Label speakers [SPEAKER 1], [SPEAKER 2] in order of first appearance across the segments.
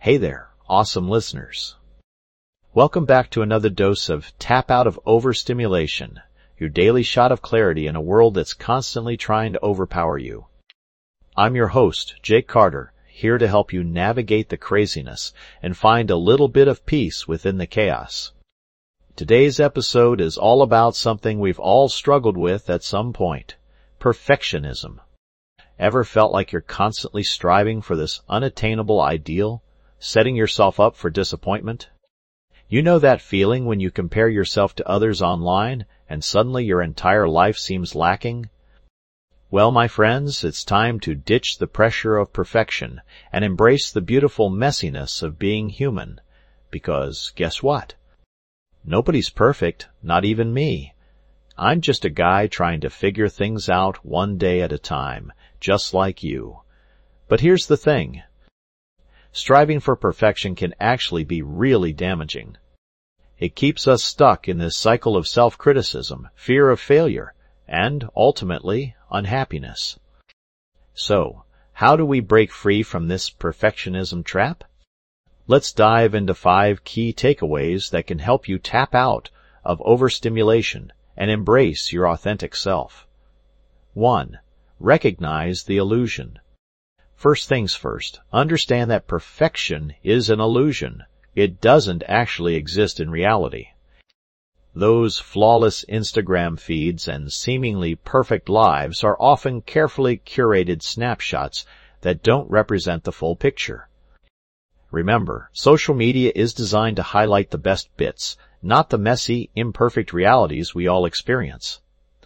[SPEAKER 1] Hey there, awesome listeners. Welcome back to another dose of Tap Out of Overstimulation, your daily shot of clarity in a world that's constantly trying to overpower you. I'm your host, Jake Carter, here to help you navigate the craziness and find a little bit of peace within the chaos. Today's episode is all about something we've all struggled with at some point: perfectionism. Ever felt like you're constantly striving for this unattainable ideal, setting yourself up for disappointment? You know that feeling when you compare yourself to others online and suddenly your entire life seems lacking? Well, my friends, it's time to ditch the pressure of perfection and embrace the beautiful messiness of being human. Because guess what? Nobody's perfect, not even me. I'm just a guy trying to figure things out one day at a time, just like you. But here's the thing. Striving for perfection can actually be really damaging. It keeps us stuck in this cycle of self-criticism, fear of failure, and, ultimately, unhappiness. So, how do we break free from this perfectionism trap? Let's dive into 5 key takeaways that can help you tap out of overstimulation and embrace your authentic self. 1. Recognize the illusion. First things first, understand that perfection is an illusion. It doesn't actually exist in reality. Those flawless Instagram feeds and seemingly perfect lives are often carefully curated snapshots that don't represent the full picture. Remember, social media is designed to highlight the best bits, not the messy, imperfect realities we all experience.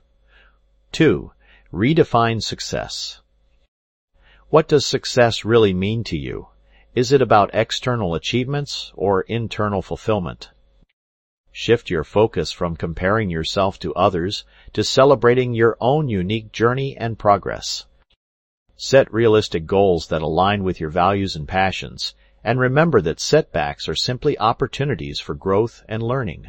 [SPEAKER 1] 2. Redefine success. What does success really mean to you? Is it about external achievements or internal fulfillment? Shift your focus from comparing yourself to others to celebrating your own unique journey and progress. Set realistic goals that align with your values and passions, and remember that setbacks are simply opportunities for growth and learning.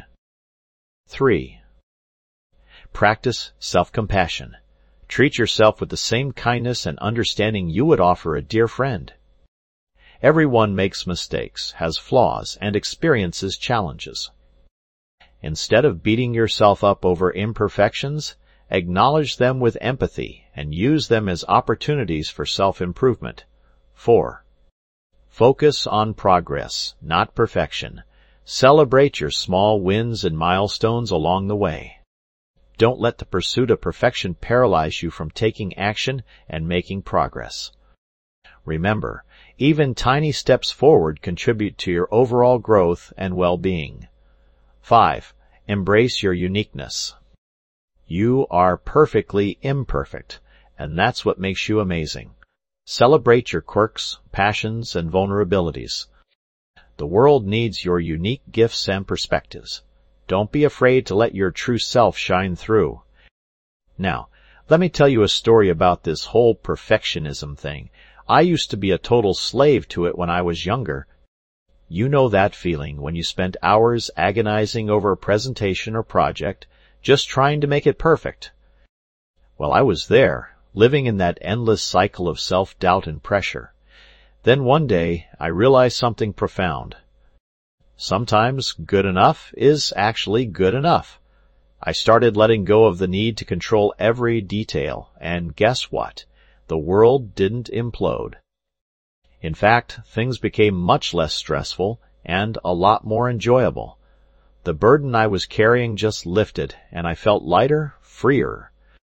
[SPEAKER 1] 3. Practice self-compassion. Treat yourself with the same kindness and understanding you would offer a dear friend. Everyone makes mistakes, has flaws, and experiences challenges. Instead of beating yourself up over imperfections, acknowledge them with empathy and use them as opportunities for self-improvement. 4. Focus on progress, not perfection. Celebrate your small wins and milestones along the way. Don't let the pursuit of perfection paralyze you from taking action and making progress. Remember, even tiny steps forward contribute to your overall growth and well-being. 5. Embrace your uniqueness. You are perfectly imperfect, and that's what makes you amazing. Celebrate your quirks, passions, and vulnerabilities. The world needs your unique gifts and perspectives. Don't be afraid to let your true self shine through. Now, let me tell you a story about this whole perfectionism thing. I used to be a total slave to it when I was younger. You know that feeling when you spent hours agonizing over a presentation or project, just trying to make it perfect. Well, I was there, living in that endless cycle of self-doubt and pressure. Then one day, I realized something profound. Sometimes good enough is actually good enough. I started letting go of the need to control every detail, and guess what? The world didn't implode. In fact, things became much less stressful and a lot more enjoyable. The burden I was carrying just lifted, and I felt lighter, freer.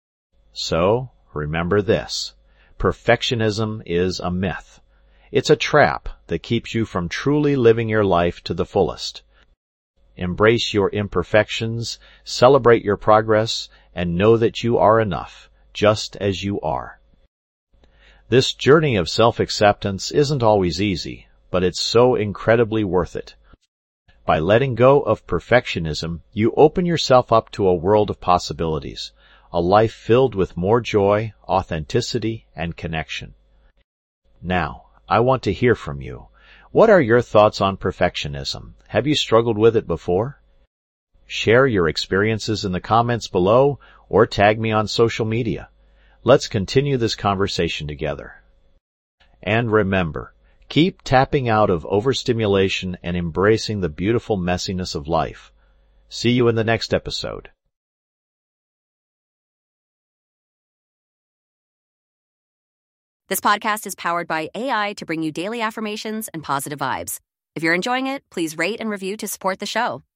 [SPEAKER 1] So, remember this. Perfectionism is a myth. It's a trap that keeps you from truly living your life to the fullest. Embrace your imperfections, celebrate your progress, and know that you are enough, just as you are. This journey of self-acceptance isn't always easy, but it's so incredibly worth it. By letting go of perfectionism, you open yourself up to a world of possibilities, a life filled with more joy, authenticity, and connection. Now, I want to hear from you. What are your thoughts on perfectionism? Have you struggled with it before? Share your experiences in the comments below or tag me on social media. Let's continue this conversation together. And remember, Keep tapping out of overstimulation and embracing the beautiful messiness of life. See you in the next episode.
[SPEAKER 2] This podcast is powered by AI to bring you daily affirmations and positive vibes. If you're enjoying it, please rate and review to support the show.